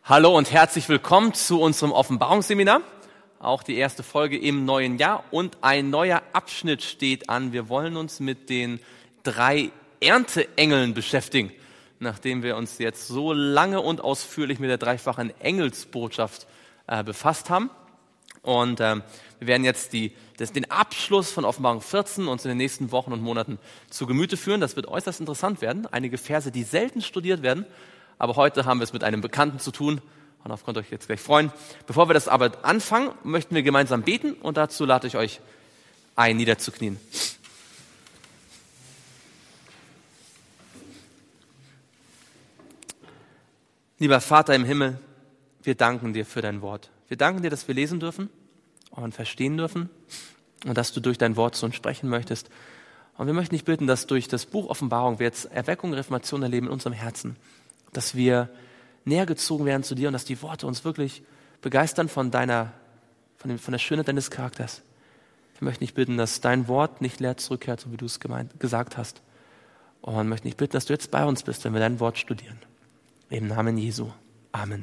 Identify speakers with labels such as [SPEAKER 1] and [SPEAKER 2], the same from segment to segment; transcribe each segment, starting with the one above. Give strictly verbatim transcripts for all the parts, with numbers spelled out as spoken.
[SPEAKER 1] Hallo und herzlich willkommen zu unserem Offenbarungsseminar. Auch die erste Folge im neuen Jahr und ein neuer Abschnitt steht an. Wir wollen uns mit den drei Ernteengeln beschäftigen, nachdem wir uns jetzt so lange und ausführlich mit der dreifachen Engelsbotschaft äh, befasst haben. Und ähm, wir werden jetzt die, das, den Abschluss von Offenbarung vierzehn uns in den nächsten Wochen und Monaten zu Gemüte führen. Das wird äußerst interessant werden. Einige Verse, die selten studiert werden. Aber heute haben wir es mit einem Bekannten zu tun und darauf könnt ihr euch jetzt gleich freuen. Bevor wir das aber anfangen, möchten wir gemeinsam beten und dazu lade ich euch ein, niederzuknien. Lieber Vater im Himmel, wir danken dir für dein Wort. Wir danken dir, dass wir lesen dürfen und verstehen dürfen und dass du durch dein Wort zu uns sprechen möchtest. Und wir möchten dich bitten, dass durch das Buch Offenbarung wir jetzt Erweckung, Reformation erleben in unserem Herzen. Dass wir näher gezogen werden zu dir und dass die Worte uns wirklich begeistern von deiner, von, dem, von der Schönheit deines Charakters. Wir möchten dich bitten, dass dein Wort nicht leer zurückkehrt, so wie du es gemeint, gesagt hast. Und möchten dich bitten, dass du jetzt bei uns bist, wenn wir dein Wort studieren. Im Namen Jesu. Amen.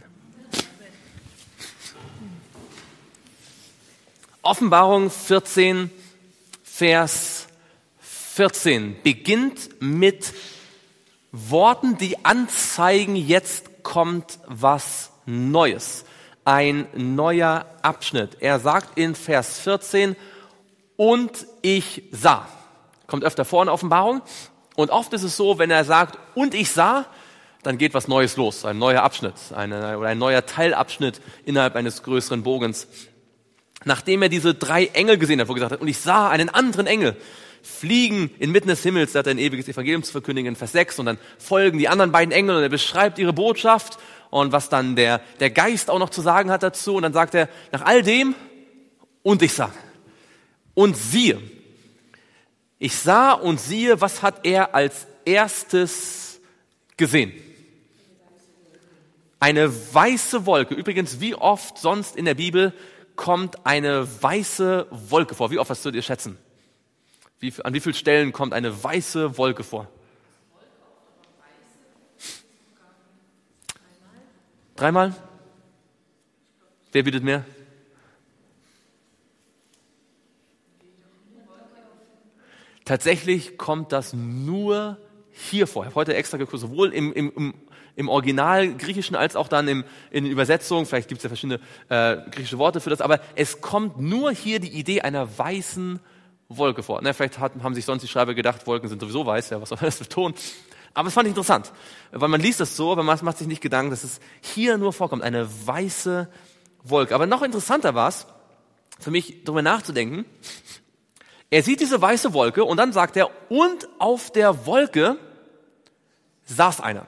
[SPEAKER 1] Offenbarung vierzehn, Vers vierzehn beginnt mit Worten, die anzeigen, jetzt kommt was Neues. Ein neuer Abschnitt. Er sagt in Vers vierzehn, und ich sah. Kommt öfter vor in der Offenbarung. Und oft ist es so, wenn er sagt, und ich sah, dann geht was Neues los. Ein neuer Abschnitt, eine, oder ein neuer Teilabschnitt innerhalb eines größeren Bogens. Nachdem er diese drei Engel gesehen hat, wo er gesagt hat, und ich sah einen anderen Engel fliegen inmitten des Himmels, da hat er ein ewiges Evangelium zu verkündigen in Vers sechs und dann folgen die anderen beiden Engel und er beschreibt ihre Botschaft und was dann der, der Geist auch noch zu sagen hat dazu und dann sagt er, nach all dem, und ich sah, und siehe, ich sah und siehe, was hat er als erstes gesehen? Eine weiße Wolke. Übrigens, wie oft sonst in der Bibel kommt eine weiße Wolke vor? Wie oft, was würdet ihr schätzen? Wie, an wie vielen Stellen kommt eine weiße Wolke vor? Dreimal? Wer bietet mehr? Tatsächlich kommt das nur hier vor. Ich habe heute extra geguckt, sowohl im, im, im, im Original Griechischen als auch dann im, in den Übersetzungen. Vielleicht gibt es ja verschiedene äh, griechische Worte für das, aber es kommt nur hier die Idee einer weißen Wolke vor. Na, vielleicht hat, haben sich sonst die Schreiber gedacht, Wolken sind sowieso weiß, ja, was soll das für Ton? Aber es fand ich interessant, weil man liest das so, aber man macht sich nicht Gedanken, dass es hier nur vorkommt, eine weiße Wolke. Aber noch interessanter war es, für mich darüber nachzudenken, er sieht diese weiße Wolke und dann sagt er, und auf der Wolke saß einer.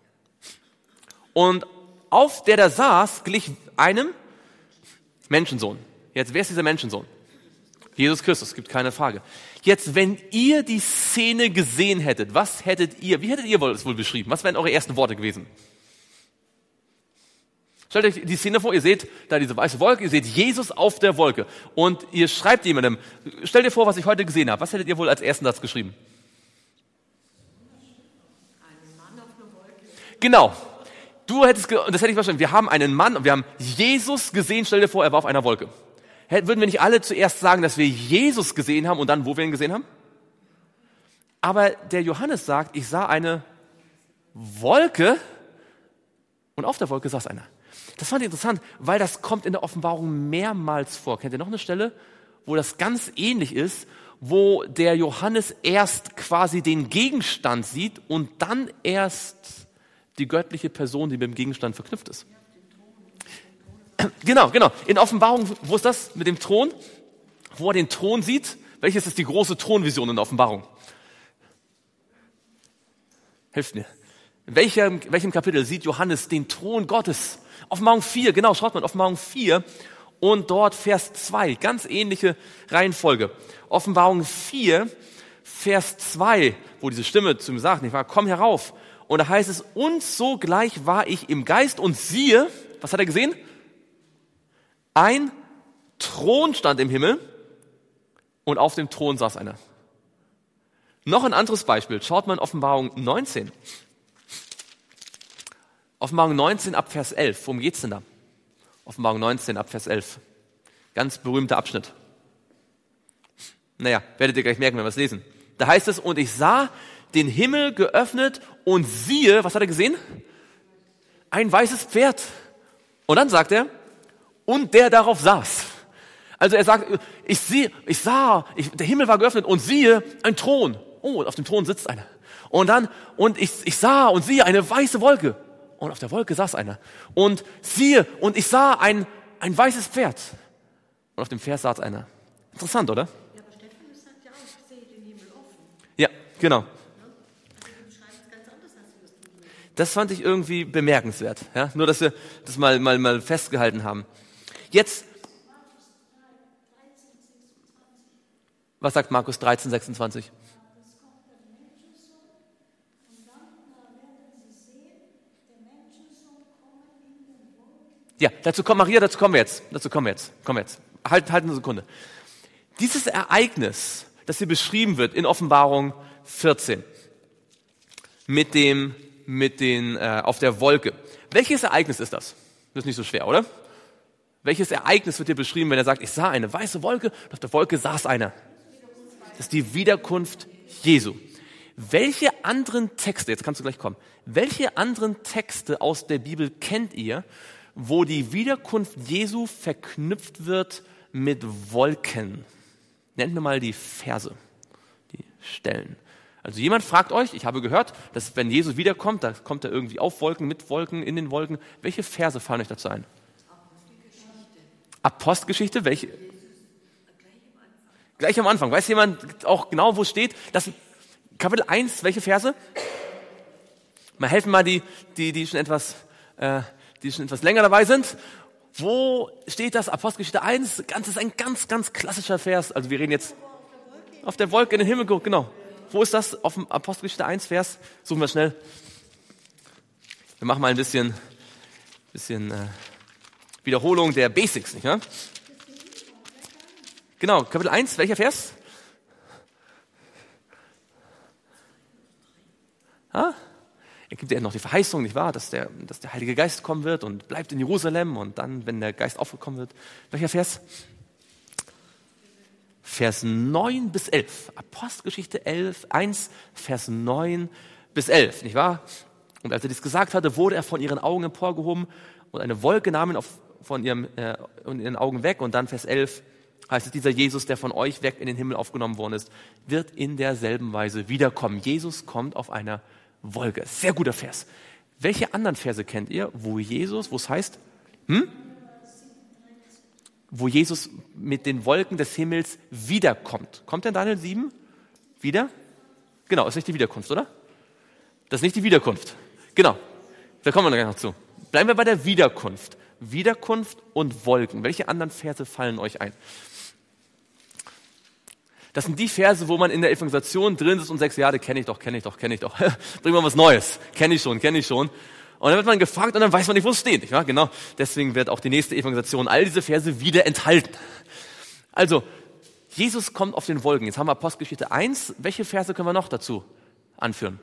[SPEAKER 1] Und auf der da saß, glich einem Menschensohn. Jetzt, wer ist dieser Menschensohn? Jesus Christus, gibt keine Frage. Jetzt, wenn ihr die Szene gesehen hättet, was hättet ihr, wie hättet ihr es wohl beschrieben? Was wären eure ersten Worte gewesen? Stellt euch die Szene vor, ihr seht da diese weiße Wolke, ihr seht Jesus auf der Wolke und ihr schreibt jemandem, stellt dir vor, was ich heute gesehen habe. Was hättet ihr wohl als ersten Satz geschrieben? Ein Mann auf einer Wolke. Genau. Du hättest, das hätte ich verstanden, wir haben einen Mann und wir haben Jesus gesehen, stell dir vor, er war auf einer Wolke. Würden wir nicht alle zuerst sagen, dass wir Jesus gesehen haben und dann, wo wir ihn gesehen haben? Aber der Johannes sagt, ich sah eine Wolke und auf der Wolke saß einer. Das fand ich interessant, weil das kommt in der Offenbarung mehrmals vor. Kennt ihr noch eine Stelle, wo das ganz ähnlich ist, wo der Johannes erst quasi den Gegenstand sieht und dann erst die göttliche Person, die mit dem Gegenstand verknüpft ist? Genau, genau. In Offenbarung, wo ist das mit dem Thron? Wo er den Thron sieht? Welches ist die große Thronvision in der Offenbarung? Hilft mir. In welchem, welchem Kapitel sieht Johannes den Thron Gottes? Offenbarung vier, genau, schaut mal, Offenbarung vier und dort Vers zwei, ganz ähnliche Reihenfolge. Offenbarung vier, Vers zwei, wo diese Stimme zu ihm sagt, nicht wahr, komm herauf. Und da heißt es, und sogleich war ich im Geist und siehe, was hat er gesehen? Ein Thron stand im Himmel und auf dem Thron saß einer. Noch ein anderes Beispiel. Schaut mal in Offenbarung neunzehn. Offenbarung neunzehn ab Vers elf. Worum geht's denn da? Offenbarung neunzehn ab Vers elf. Ganz berühmter Abschnitt. Naja, werdet ihr gleich merken, wenn wir es lesen. Da heißt es, und ich sah den Himmel geöffnet und siehe, was hat er gesehen? Ein weißes Pferd. Und dann sagt er, und der darauf saß. Also er sagt, ich sehe, ich sah, ich, der Himmel war geöffnet und siehe, ein Thron. Oh, auf dem Thron sitzt einer. Und dann, und ich, ich sah und siehe eine weiße Wolke. Und auf der Wolke saß einer. Und siehe, und ich sah ein, ein weißes Pferd. Und auf dem Pferd saß einer. Interessant, oder?
[SPEAKER 2] Ja, aber Stephanus sagt ja auch, ich sehe den Himmel offen.
[SPEAKER 1] Ja, genau.
[SPEAKER 2] Also du beschreibst es ganz anders, als du das tun würdest.
[SPEAKER 1] Das fand ich irgendwie bemerkenswert. Ja? Nur, dass wir das mal, mal, mal festgehalten haben. Jetzt, was sagt Markus dreizehn, sechsundzwanzig? Ja, dazu kommen, Maria, dazu kommen wir jetzt. Dazu kommen wir jetzt. Kommen wir jetzt. Halt, halt eine Sekunde. Dieses Ereignis, das hier beschrieben wird in Offenbarung vierzehn, mit dem, mit den, äh, auf der Wolke. Welches Ereignis ist das? Das ist nicht so schwer, oder? Welches Ereignis wird hier beschrieben, wenn er sagt, ich sah eine weiße Wolke und auf der Wolke saß einer? Das ist die Wiederkunft Jesu. Welche anderen Texte, jetzt kannst du gleich kommen, welche anderen Texte aus der Bibel kennt ihr, wo die Wiederkunft Jesu verknüpft wird mit Wolken? Nennt mir mal die Verse, die Stellen. Also jemand fragt euch, ich habe gehört, dass wenn Jesus wiederkommt, da kommt er irgendwie auf Wolken, mit Wolken, in den Wolken. Welche Verse fallen euch dazu ein? Apostelgeschichte, welche? Gleich am Anfang. Weiß jemand auch genau, wo es steht? Das Kapitel eins, welche Verse? Mal helfen mal die, die, die schon etwas, äh, die schon etwas länger dabei sind. Wo steht das? Apostelgeschichte eins, das ist ein ganz, ganz klassischer Vers. Also wir reden jetzt auf der Wolke in den Himmel geguckt, genau. Wo ist das? Auf dem Apostelgeschichte eins Vers? Suchen wir schnell. Wir machen mal ein bisschen, bisschen äh, Wiederholung der Basics, nicht wahr? Genau, Kapitel eins, welcher Vers? Ha? Er gibt ja noch die Verheißung, nicht wahr, dass der, dass der Heilige Geist kommen wird und bleibt in Jerusalem und dann, wenn der Geist aufgekommen wird. Welcher Vers? Vers neun bis elf. Apostelgeschichte elf, eins, Vers neun bis elf, nicht wahr? Und als er dies gesagt hatte, wurde er von ihren Augen emporgehoben und eine Wolke nahm ihn auf, von ihrem, äh, in ihren Augen weg. Und dann Vers elf heißt es, dieser Jesus, der von euch weg in den Himmel aufgenommen worden ist, wird in derselben Weise wiederkommen. Jesus kommt auf einer Wolke. Sehr guter Vers. Welche anderen Verse kennt ihr, wo Jesus, wo es heißt, hm? wo Jesus mit den Wolken des Himmels wiederkommt? Kommt denn Daniel sieben wieder? Genau, ist nicht die Wiederkunft, oder? Das ist nicht die Wiederkunft. Genau, da kommen wir gleich noch zu. Bleiben wir bei der Wiederkunft. Wiederkunft und Wolken. Welche anderen Verse fallen euch ein? Das sind die Verse, wo man in der Evangelisation drin ist und sagt, ja, das kenne ich doch, kenne ich doch, kenne ich doch. Bring mal was Neues. Kenne ich schon, kenne ich schon. Und dann wird man gefragt und dann weiß man nicht, wo es steht. Ja, genau. Deswegen wird auch die nächste Evangelisation all diese Verse wieder enthalten. Also, Jesus kommt auf den Wolken. Jetzt haben wir Apostelgeschichte eins. Welche Verse können wir noch dazu anführen?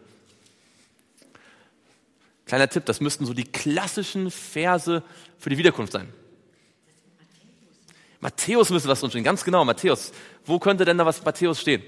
[SPEAKER 1] Kleiner Tipp, das müssten so die klassischen Verse für die Wiederkunft sein. Matthäus müsste was drin stehen, ganz genau, Matthäus. Wo könnte denn da was Matthäus stehen?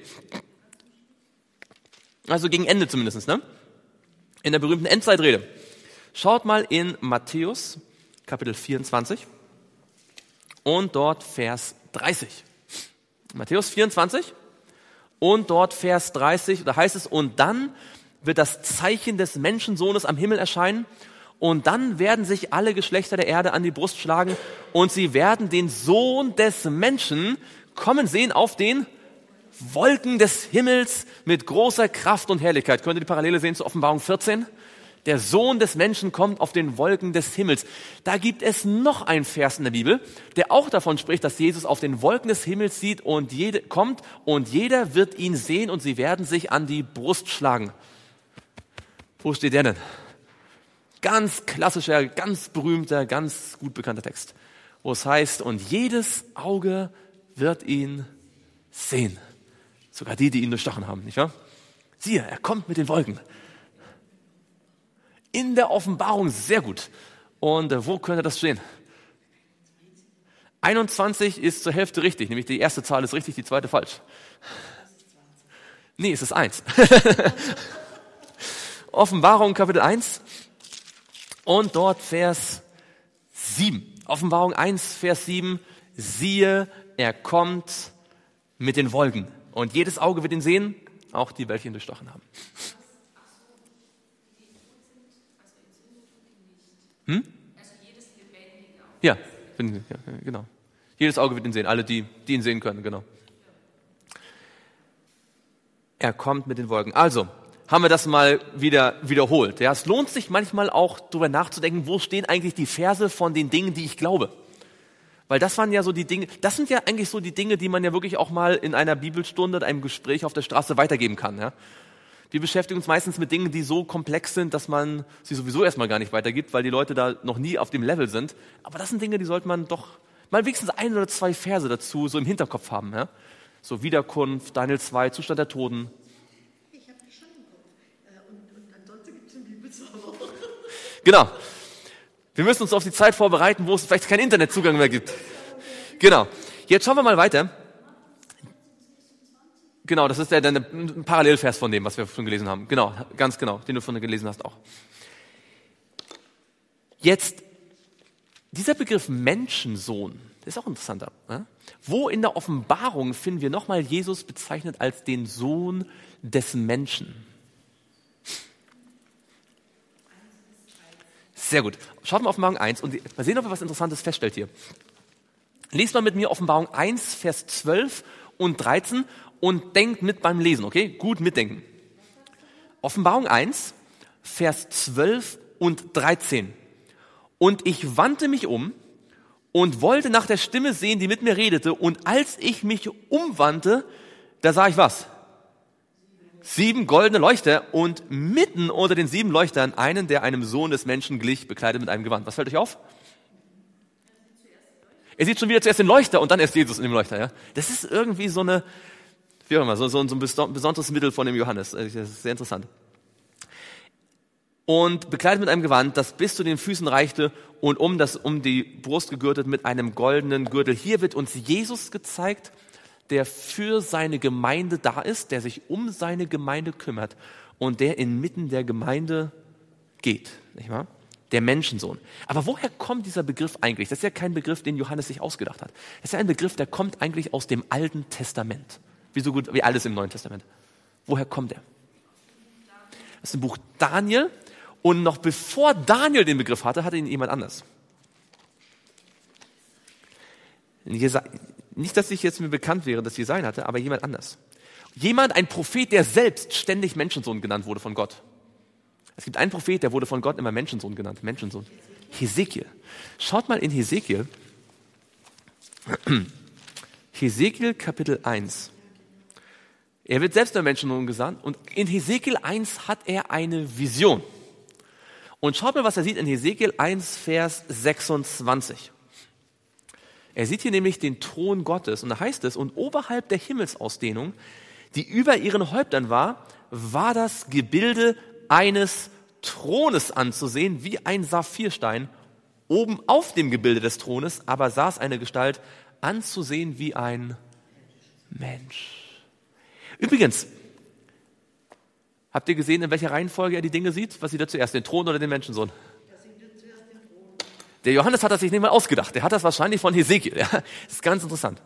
[SPEAKER 1] Also gegen Ende zumindest, ne? In der berühmten Endzeitrede. Schaut mal in Matthäus, Kapitel vierundzwanzig und dort Vers dreißig. Matthäus vierundzwanzig und dort Vers dreißig, da heißt es, und dann wird das Zeichen des Menschensohnes am Himmel erscheinen und dann werden sich alle Geschlechter der Erde an die Brust schlagen und sie werden den Sohn des Menschen kommen sehen auf den Wolken des Himmels mit großer Kraft und Herrlichkeit. Könnt ihr die Parallele sehen zu Offenbarung vierzehn? Der Sohn des Menschen kommt auf den Wolken des Himmels. Da gibt es noch einen Vers in der Bibel, der auch davon spricht, dass Jesus auf den Wolken des Himmels sieht und jede, kommt und jeder wird ihn sehen und sie werden sich an die Brust schlagen. Wo steht der denn? Ganz klassischer, ganz berühmter, ganz gut bekannter Text, wo es heißt, und jedes Auge wird ihn sehen. Sogar die, die ihn durchstochen haben, nicht wahr? Siehe, er kommt mit den Wolken. In der Offenbarung, sehr gut. Und äh, wo könnte das stehen? einundzwanzig ist zur Hälfte richtig, nämlich die erste Zahl ist richtig, die zweite falsch. Nee, es ist eins. Offenbarung Kapitel eins und dort Vers sieben. Offenbarung eins, Vers sieben. Siehe, er kommt mit den Wolken. Und jedes Auge wird ihn sehen, auch die, welche ihn durchstochen haben. Hm? Ja, bin, ja, genau. Jedes Auge wird ihn sehen, alle, die, die ihn sehen können, genau. Er kommt mit den Wolken. Also, haben wir das mal wieder wiederholt. Ja, es lohnt sich manchmal auch darüber nachzudenken, wo stehen eigentlich die Verse von den Dingen, die ich glaube. Weil das waren ja so die Dinge, das sind ja eigentlich so die Dinge, die man ja wirklich auch mal in einer Bibelstunde, in einem Gespräch auf der Straße weitergeben kann. Ja? Wir beschäftigen uns meistens mit Dingen, die so komplex sind, dass man sie sowieso erstmal gar nicht weitergibt, weil die Leute da noch nie auf dem Level sind. Aber das sind Dinge, die sollte man doch mal wenigstens ein oder zwei Verse dazu so im Hinterkopf haben. Ja? So Wiederkunft, Daniel zwei, Zustand der Toten.
[SPEAKER 2] Ich habe die schon im Kopf. Äh, und, und ansonsten gibt es einen Bibelserver.
[SPEAKER 1] Genau. Wir müssen uns auf die Zeit vorbereiten, wo es vielleicht keinen Internetzugang mehr gibt. Genau. Jetzt schauen wir mal weiter. Genau, das ist der, der ein Parallelvers von dem, was wir schon gelesen haben. Genau, ganz genau, den du von gelesen hast auch. Jetzt, dieser Begriff Menschensohn, das ist auch interessanter. Ja? Wo in der Offenbarung finden wir nochmal Jesus bezeichnet als den Sohn des Menschen? Sehr gut. Schaut mal Offenbarung eins und mal sehen, ob ihr was Interessantes feststellt hier. Lest mal mit mir Offenbarung eins, Vers zwölf und dreizehn und denkt mit beim Lesen, okay? Gut mitdenken. Offenbarung eins, Vers zwölf und dreizehn. Und ich wandte mich um und wollte nach der Stimme sehen, die mit mir redete. Und als ich mich umwandte, da sah ich was? Sieben goldene Leuchter und mitten unter den sieben Leuchtern einen, der einem Sohn des Menschen glich, bekleidet mit einem Gewand. Was fällt euch auf? Er sieht schon wieder zuerst den Leuchter und dann erst Jesus in dem Leuchter. Ja? Das ist irgendwie so eine, wie auch immer, so, so ein besonderes Mittel von dem Johannes. Das ist sehr interessant. Und bekleidet mit einem Gewand, das bis zu den Füßen reichte und um das um die Brust gegürtet mit einem goldenen Gürtel. Hier wird uns Jesus gezeigt, der für seine Gemeinde da ist, der sich um seine Gemeinde kümmert und der inmitten der Gemeinde geht, nicht wahr? Der Menschensohn. Aber woher kommt dieser Begriff eigentlich? Das ist ja kein Begriff, den Johannes sich ausgedacht hat. Das ist ja ein Begriff, der kommt eigentlich aus dem Alten Testament. Wie so gut wie alles im Neuen Testament. Woher kommt er? Das ist ein Buch Daniel und noch bevor Daniel den Begriff hatte, hatte ihn jemand anders. Nicht, dass ich jetzt mir bekannt wäre, dass Jesaja hatte, aber jemand anders. Jemand, ein Prophet, der selbst ständig Menschensohn genannt wurde von Gott. Es gibt einen Prophet, der wurde von Gott immer Menschensohn genannt. Menschensohn. Hesekiel. Schaut mal in Hesekiel. Hesekiel Kapitel eins. Er wird selbst der Menschensohn gesandt und in Hesekiel eins hat er eine Vision. Und schaut mal, was er sieht in Hesekiel eins, Vers sechsundzwanzig. Er sieht hier nämlich den Thron Gottes und da heißt es, und oberhalb der Himmelsausdehnung, die über ihren Häuptern war, war das Gebilde eines Thrones anzusehen, wie ein Saphirstein. Oben auf dem Gebilde des Thrones aber saß eine Gestalt, anzusehen wie ein Mensch. Übrigens, habt ihr gesehen, in welcher Reihenfolge er die Dinge sieht? Was sieht er zuerst, den Thron oder den Menschensohn? Der Johannes hat das sich nicht mal ausgedacht. Der hat das wahrscheinlich von Hesekiel. Ja? Das ist ganz interessant.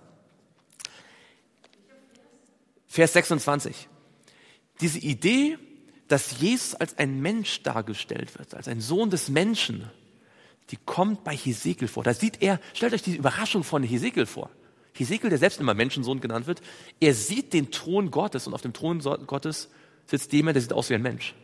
[SPEAKER 1] Vers sechsundzwanzig. Diese Idee, dass Jesus als ein Mensch dargestellt wird, als ein Sohn des Menschen, die kommt bei Hesekiel vor. Da sieht er, stellt euch die Überraschung von Hesekiel vor. Hesekiel, der selbst immer Menschensohn genannt wird, er sieht den Thron Gottes und auf dem Thron Gottes sitzt jemand, der sieht aus wie ein Mensch.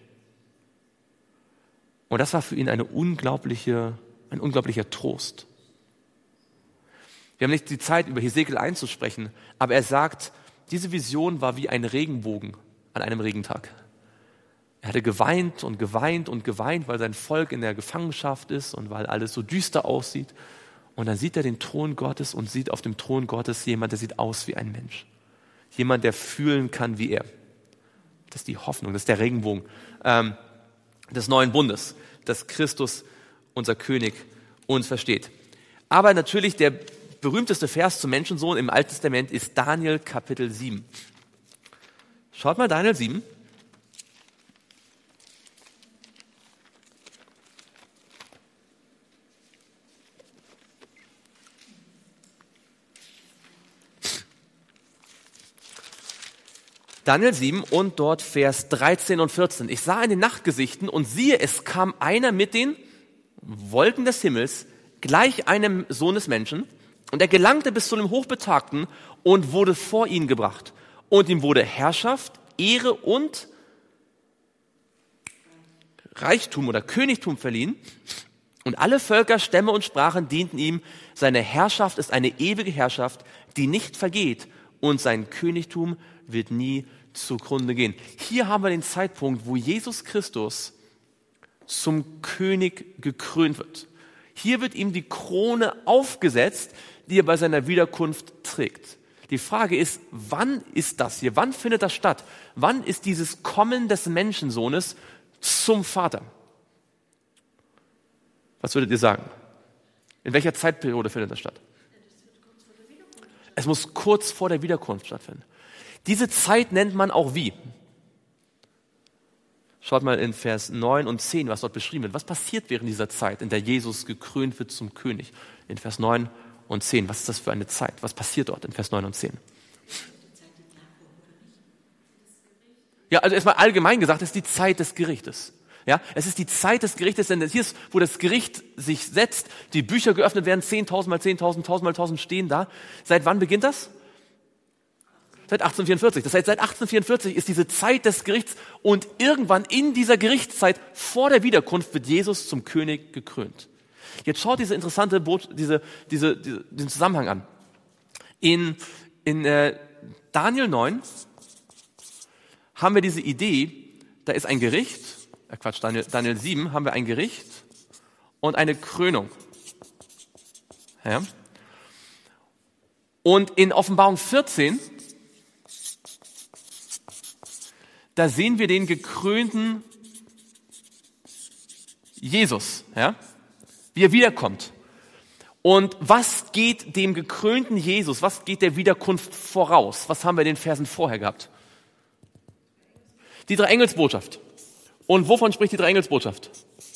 [SPEAKER 1] Und das war für ihn eine unglaubliche, ein unglaublicher Trost. Wir haben nicht die Zeit, über Hesekiel einzusprechen, aber er sagt, diese Vision war wie ein Regenbogen an einem Regentag. Er hatte geweint und geweint und geweint, weil sein Volk in der Gefangenschaft ist und weil alles so düster aussieht. Und dann sieht er den Thron Gottes und sieht auf dem Thron Gottes jemand, der sieht aus wie ein Mensch. Jemand, der fühlen kann wie er. Das ist die Hoffnung, das ist der Regenbogen. Ähm, des neuen Bundes, dass Christus, unser König, uns versteht. Aber natürlich der berühmteste Vers zum Menschensohn im Alten Testament ist Daniel Kapitel sieben. Schaut mal Daniel sieben. Daniel sieben und dort Vers dreizehn und vierzehn. Ich sah in den Nachtgesichten und siehe, es kam einer mit den Wolken des Himmels, gleich einem Sohn des Menschen, und er gelangte bis zu dem Hochbetagten und wurde vor ihn gebracht. Und ihm wurde Herrschaft, Ehre und Reichtum oder Königtum verliehen. Und alle Völker, Stämme und Sprachen dienten ihm. Seine Herrschaft ist eine ewige Herrschaft, die nicht vergeht. Und sein Königtum wird nie zugrunde gehen. Hier haben wir den Zeitpunkt, wo Jesus Christus zum König gekrönt wird. Hier wird ihm die Krone aufgesetzt, die er bei seiner Wiederkunft trägt. Die Frage ist, wann ist das hier? Wann findet das statt? Wann ist dieses Kommen des Menschensohnes zum Vater? Was würdet ihr sagen? In welcher Zeitperiode findet das statt? Es muss kurz vor der Wiederkunft stattfinden. Diese Zeit nennt man auch wie? Schaut mal in Vers neun und zehn, was dort beschrieben wird. Was passiert während dieser Zeit, in der Jesus gekrönt wird zum König? In Vers neun und zehn. Was ist das für eine Zeit? Was passiert dort in Vers neun und zehn? Ja, also erstmal allgemein gesagt, es ist die Zeit des Gerichtes. Ja, es ist die Zeit des Gerichtes, denn hier ist, wo das Gericht sich setzt, die Bücher geöffnet werden, zehntausend mal zehntausend, tausend mal tausend stehen da. Seit wann beginnt das? Seit achtzehnhundertvierundvierzig. Das heißt, seit achtzehnhundertvierundvierzig ist diese Zeit des Gerichts und irgendwann in dieser Gerichtszeit vor der Wiederkunft wird Jesus zum König gekrönt. Jetzt schaut diese interessante Boot, diese, diese, diese, den Zusammenhang an. In, in äh, Daniel neun haben wir diese Idee, da ist ein Gericht, äh Quatsch, Daniel, Daniel sieben haben wir ein Gericht und eine Krönung. Ja? Und in Offenbarung vierzehn, da sehen wir den gekrönten Jesus, ja, wie er wiederkommt. Und was geht dem gekrönten Jesus, was geht der Wiederkunft voraus? Was haben wir in den Versen vorher gehabt? Die Dreieingelsbotschaft. Und wovon spricht die Dreieingelsbotschaft?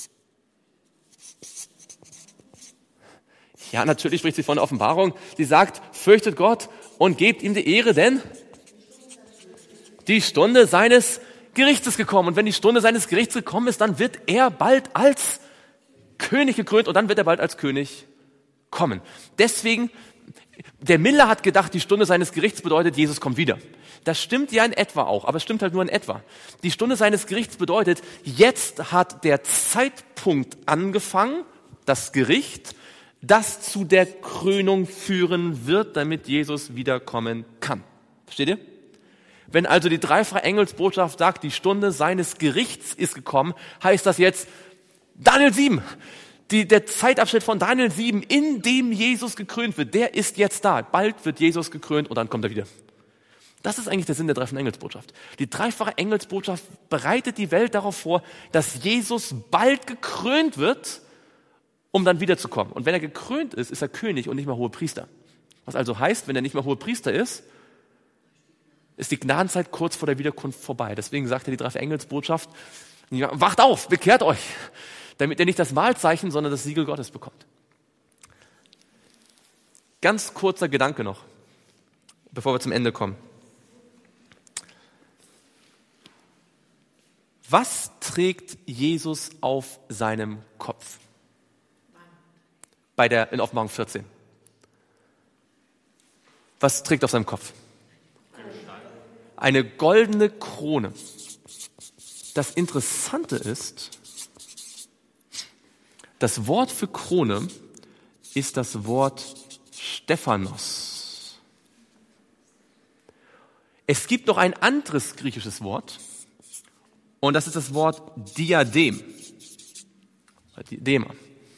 [SPEAKER 1] Ja, natürlich spricht sie von der Offenbarung. Sie sagt, fürchtet Gott und gebt ihm die Ehre, denn die Stunde seines Gerichts ist gekommen. Und wenn die Stunde seines Gerichts gekommen ist, dann wird er bald als König gekrönt und dann wird er bald als König kommen. Deswegen, der Miller hat gedacht, die Stunde seines Gerichts bedeutet, Jesus kommt wieder. Das stimmt ja in etwa auch, aber es stimmt halt nur in etwa. Die Stunde seines Gerichts bedeutet, jetzt hat der Zeitpunkt angefangen, das Gericht, das zu der Krönung führen wird, damit Jesus wiederkommen kann. Versteht ihr? Wenn also die dreifache Engelsbotschaft sagt, die Stunde seines Gerichts ist gekommen, heißt das jetzt Daniel sieben. Die, der Zeitabschnitt von Daniel sieben, in dem Jesus gekrönt wird, der ist jetzt da. Bald wird Jesus gekrönt und dann kommt er wieder. Das ist eigentlich der Sinn der dreifachen Engelsbotschaft. Die dreifache Engelsbotschaft bereitet die Welt darauf vor, dass Jesus bald gekrönt wird, um dann wiederzukommen. Und wenn er gekrönt ist, ist er König und nicht mehr Hohepriester. Was also heißt, wenn er nicht mehr Hohepriester ist, ist die Gnadenzeit kurz vor der Wiederkunft vorbei. Deswegen sagt er die dreifache Engelsbotschaft, ja, wacht auf, bekehrt euch, damit ihr nicht das Mahlzeichen, sondern das Siegel Gottes bekommt. Ganz kurzer Gedanke noch, bevor wir zum Ende kommen. Was trägt Jesus auf seinem Kopf? Bei der, in Offenbarung vierzehn. Was trägt auf seinem Kopf? Eine goldene Krone. Das Interessante ist, das Wort für Krone ist das Wort Stephanos. Es gibt noch ein anderes griechisches Wort und das ist das Wort Diadem. Diadema.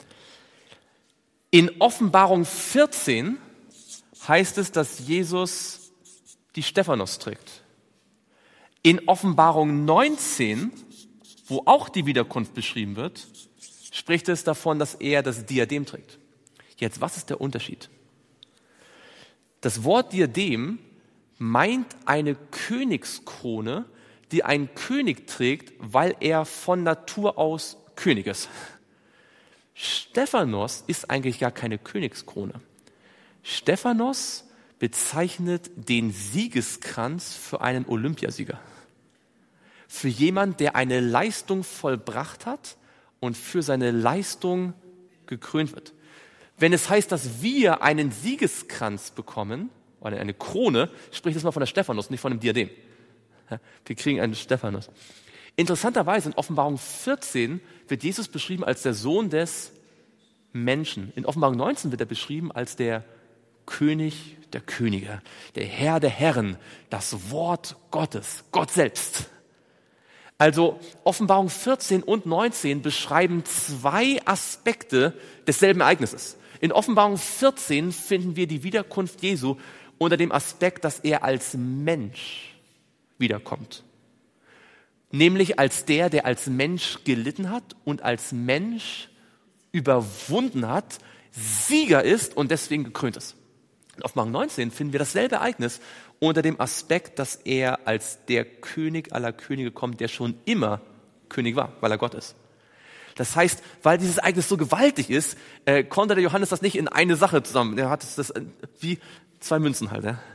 [SPEAKER 1] In Offenbarung vierzehn heißt es, dass Jesus die Stephanos trägt. In Offenbarung neunzehn wo auch die Wiederkunft beschrieben wird, spricht es davon, dass er das Diadem trägt. Jetzt, was ist der Unterschied? Das Wort Diadem meint eine Königskrone, die ein König trägt, weil er von Natur aus König ist. Stephanos ist eigentlich gar keine Königskrone. Stephanos bezeichnet den Siegeskranz für einen Olympiasieger. Für jemanden, der eine Leistung vollbracht hat und für seine Leistung gekrönt wird. Wenn es heißt, dass wir einen Siegeskranz bekommen, oder eine Krone, spricht es mal von der Stephanos, nicht von einem Diadem. Wir kriegen einen Stephanos. Interessanterweise in Offenbarung vierzehn wird Jesus beschrieben als der Sohn des Menschen. In Offenbarung neunzehn wird er beschrieben als der König der Könige, der Herr der Herren, das Wort Gottes, Gott selbst. Also Offenbarung vierzehn und neunzehn beschreiben zwei Aspekte desselben Ereignisses. In Offenbarung vierzehn finden wir die Wiederkunft Jesu unter dem Aspekt, dass er als Mensch wiederkommt. Nämlich als der, der als Mensch gelitten hat und als Mensch überwunden hat, Sieger ist und deswegen gekrönt ist. In Offenbarung neunzehn finden wir dasselbe Ereignis unter dem Aspekt, dass er als der König aller Könige kommt, der schon immer König war, weil er Gott ist. Das heißt, weil dieses Ereignis so gewaltig ist, äh, konnte der Johannes das nicht in eine Sache zusammen. Er hat es das äh, wie zwei Münzen halt. Ja.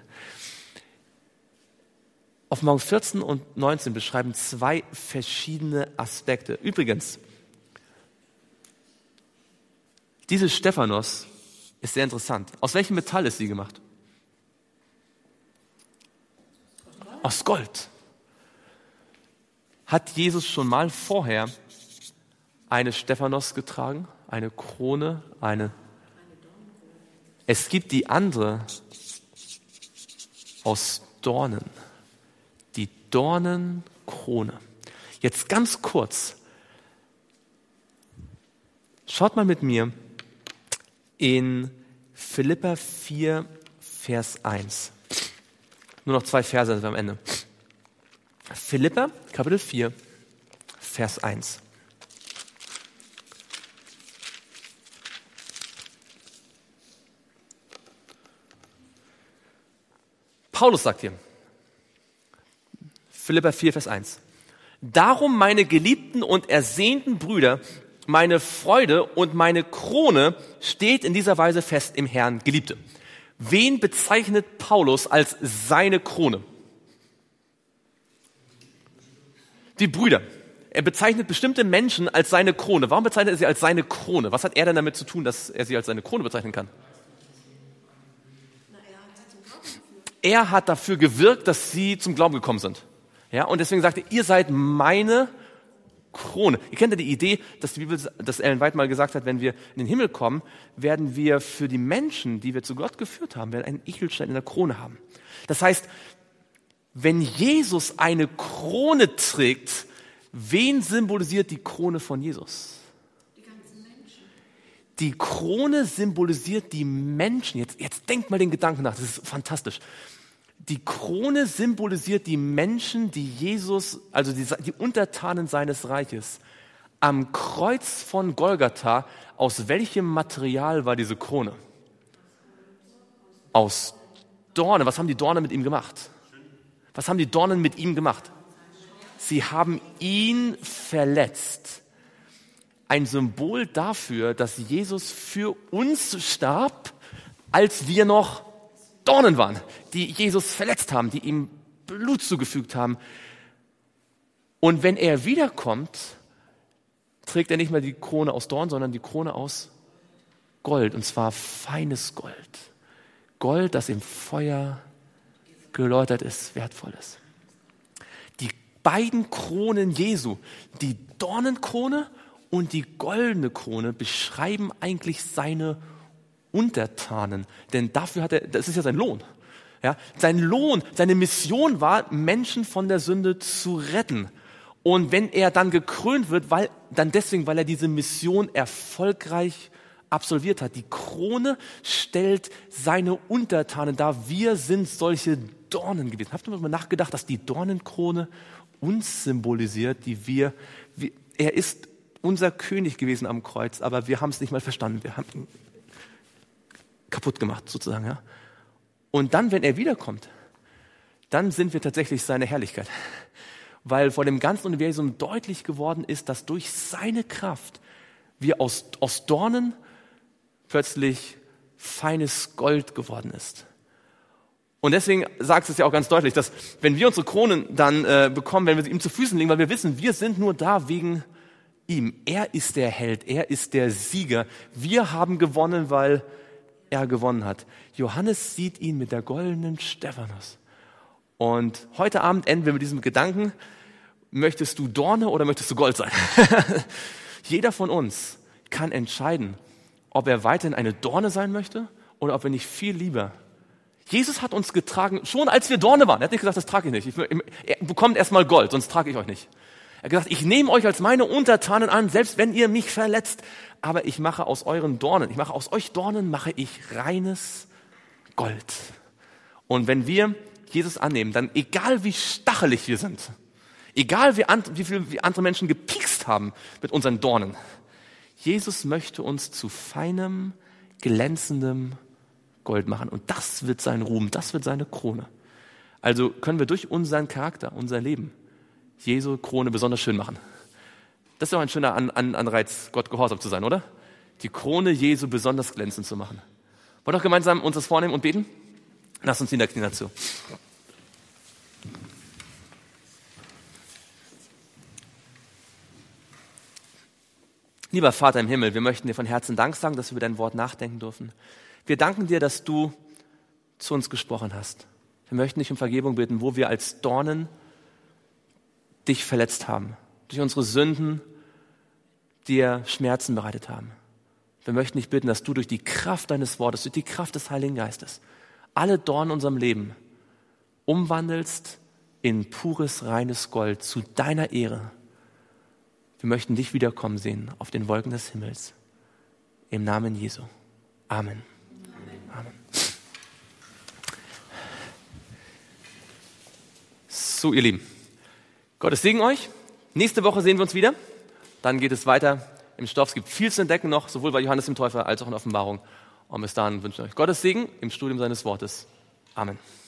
[SPEAKER 1] Offenbarung vierzehn und neunzehn beschreiben zwei verschiedene Aspekte. Übrigens, diese Stephanos ist sehr interessant. Aus welchem Metall ist sie gemacht? Aus Gold. Hat Jesus schon mal vorher eine Stephanos getragen? Eine Krone? Eine? Es gibt die andere aus Dornen. Die Dornenkrone. Jetzt ganz kurz. Schaut mal mit mir in Philipper vier, Vers eins. Nur noch zwei Verse sind wir am Ende. Philipper, Kapitel vier, Vers eins. Paulus sagt hier, Philipper vier, Vers eins. Darum, meine geliebten und ersehnten Brüder, meine Freude und meine Krone steht in dieser Weise fest im Herrn, Geliebte. Wen bezeichnet Paulus als seine Krone? Die Brüder. Er bezeichnet bestimmte Menschen als seine Krone. Warum bezeichnet er sie als seine Krone? Was hat er denn damit zu tun, dass er sie als seine Krone bezeichnen kann? Er hat dafür gewirkt, dass sie zum Glauben gekommen sind. Ja, und deswegen sagt er, ihr seid meine Krone. Ihr kennt ja die Idee, dass die Bibel, dass Ellen White mal gesagt hat, wenn wir in den Himmel kommen, werden wir für die Menschen, die wir zu Gott geführt haben, werden einen Edelstein in der Krone haben. Das heißt, wenn Jesus eine Krone trägt, wen symbolisiert die Krone von Jesus?
[SPEAKER 2] Die ganzen Menschen.
[SPEAKER 1] Die Krone symbolisiert die Menschen. Jetzt, jetzt denkt mal den Gedanken nach, das ist fantastisch. Die Krone symbolisiert die Menschen, die Jesus, also die, die Untertanen seines Reiches, am Kreuz von Golgatha, aus welchem Material war diese Krone? Aus Dornen. Was haben die Dornen mit ihm gemacht? Was haben die Dornen mit ihm gemacht? Sie haben ihn verletzt. Ein Symbol dafür, dass Jesus für uns starb, als wir noch Dornen waren, die Jesus verletzt haben, die ihm Blut zugefügt haben. Und wenn er wiederkommt, trägt er nicht mehr die Krone aus Dorn, sondern die Krone aus Gold, und zwar feines Gold. Gold, das im Feuer geläutert ist, wertvoll ist. Die beiden Kronen Jesu, die Dornenkrone und die goldene Krone, beschreiben eigentlich seine Untertanen, denn dafür hat er, das ist ja sein Lohn. Ja, sein Lohn, seine Mission war, Menschen von der Sünde zu retten. Und wenn er dann gekrönt wird, weil, dann deswegen, weil er diese Mission erfolgreich absolviert hat. Die Krone stellt seine Untertanen dar. Wir sind solche Dornen gewesen. Habt ihr mal nachgedacht, dass die Dornenkrone uns symbolisiert, die wir wir, er ist unser König gewesen am Kreuz, aber wir haben es nicht mal verstanden. Wir haben ihn kaputt gemacht sozusagen. Ja? Und dann, wenn er wiederkommt, dann sind wir tatsächlich seine Herrlichkeit. Weil vor dem ganzen Universum deutlich geworden ist, dass durch seine Kraft wir aus, aus Dornen plötzlich feines Gold geworden ist. Und deswegen sagt es ja auch ganz deutlich, dass wenn wir unsere Kronen dann äh, bekommen, wenn wir sie ihm zu Füßen legen, weil wir wissen, wir sind nur da wegen ihm. Er ist der Held, er ist der Sieger. Wir haben gewonnen, weil er gewonnen hat. Johannes sieht ihn mit der goldenen Stephanos. Und heute Abend enden wir mit diesem Gedanken, möchtest du Dorne oder möchtest du Gold sein? Jeder von uns kann entscheiden, ob er weiterhin eine Dorne sein möchte oder ob er nicht viel lieber. Jesus hat uns getragen, schon als wir Dorne waren. Er hat nicht gesagt, das trage ich nicht. Ich, er bekommt erstmal Gold, sonst trage ich euch nicht. Er hat gesagt, ich nehme euch als meine Untertanen an, selbst wenn ihr mich verletzt. Aber ich mache aus euren Dornen, ich mache aus euch Dornen, mache ich reines Gold. Und wenn wir Jesus annehmen, dann egal wie stachelig wir sind, egal wie, an, wie viel wie andere Menschen gepiekst haben mit unseren Dornen, Jesus möchte uns zu feinem, glänzendem Gold machen. Und das wird sein Ruhm, das wird seine Krone. Also können wir durch unseren Charakter, unser Leben, Jesu Krone besonders schön machen. Das ist doch ein schöner An- An- Anreiz, Gott gehorsam zu sein, oder? Die Krone Jesu besonders glänzend zu machen. Wollen wir doch gemeinsam uns das vornehmen und beten? Lass uns niederknien dazu. Lieber Vater im Himmel, wir möchten dir von Herzen Dank sagen, dass wir über dein Wort nachdenken dürfen. Wir danken dir, dass du zu uns gesprochen hast. Wir möchten dich um Vergebung bitten, wo wir als Dornen dich verletzt haben, durch unsere Sünden dir Schmerzen bereitet haben. Wir möchten dich bitten, dass du durch die Kraft deines Wortes, durch die Kraft des Heiligen Geistes, alle Dornen in unserem Leben umwandelst in pures, reines Gold zu deiner Ehre. Wir möchten dich wiederkommen sehen auf den Wolken des Himmels. Im Namen Jesu. Amen. Amen. Amen. So, ihr Lieben, Gottes Segen euch. Nächste Woche sehen wir uns wieder. Dann geht es weiter im Stoff. Es gibt viel zu entdecken noch, sowohl bei Johannes dem Täufer als auch in Offenbarung. Und bis dahin wünsche ich euch Gottes Segen im Studium seines Wortes. Amen.